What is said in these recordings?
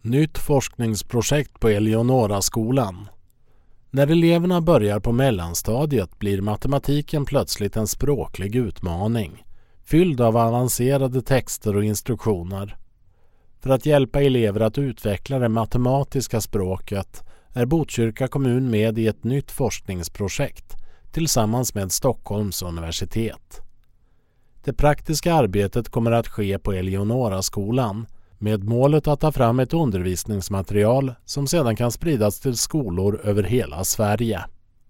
Nytt forskningsprojekt på Eleonoraskolan. När eleverna börjar på mellanstadiet blir matematiken plötsligt en språklig utmaning, fylld av avancerade texter och instruktioner. För att hjälpa elever att utveckla det matematiska språket är Botkyrka kommun med i ett nytt forskningsprojekt tillsammans med Stockholms universitet. Det praktiska arbetet kommer att ske på Eleonoraskolan med målet att ta fram ett undervisningsmaterial som sedan kan spridas till skolor över hela Sverige.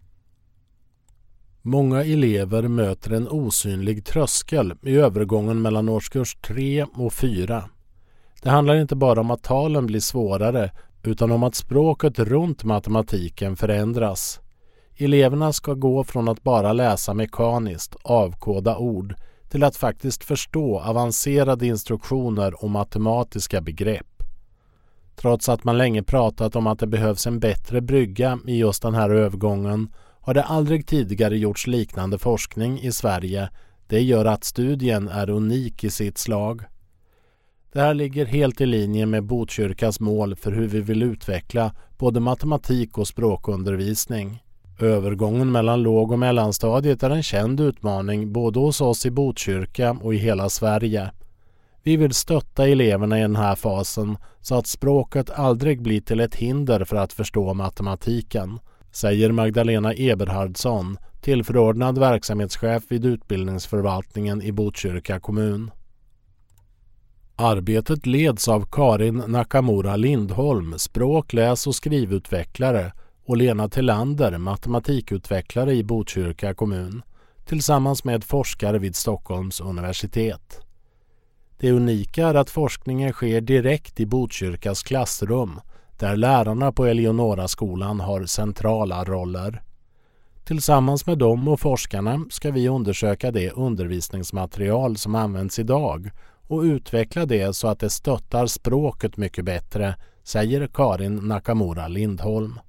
Många elever möter en osynlig tröskel i övergången mellan årskurs 3 och 4. Det handlar inte bara om att talen blir svårare utan om att språket runt matematiken förändras. Eleverna ska gå från att bara läsa mekaniskt, avkoda ord till att faktiskt förstå avancerade instruktioner och matematiska begrepp. Trots att man länge pratat om att det behövs en bättre brygga i just den här övergången har det aldrig tidigare gjorts liknande forskning i Sverige. Det gör att studien är unik i sitt slag. Det här ligger helt i linje med Botkyrkas mål för hur vi vill utveckla både matematik och språkundervisning. Övergången mellan låg- och mellanstadiet är en känd utmaning både hos oss i Botkyrka och i hela Sverige. Vi vill stötta eleverna i den här fasen så att språket aldrig blir till ett hinder för att förstå matematiken, säger Magdalena Eberhardsson, tillförordnad verksamhetschef vid utbildningsförvaltningen i Botkyrka kommun. Arbetet leds av Karin Nakamura Lindholm, språk-, läs- och skrivutvecklare, och Lena Tillander, matematikutvecklare i Botkyrka kommun, tillsammans med forskare vid Stockholms universitet. Det unika är att forskningen sker direkt i Botkyrkas klassrum, där lärarna på Eleonoraskolan har centrala roller. Tillsammans med dem och forskarna ska vi undersöka det undervisningsmaterial som används idag och utveckla det så att det stöttar språket mycket bättre, säger Karin Nakamura Lindholm.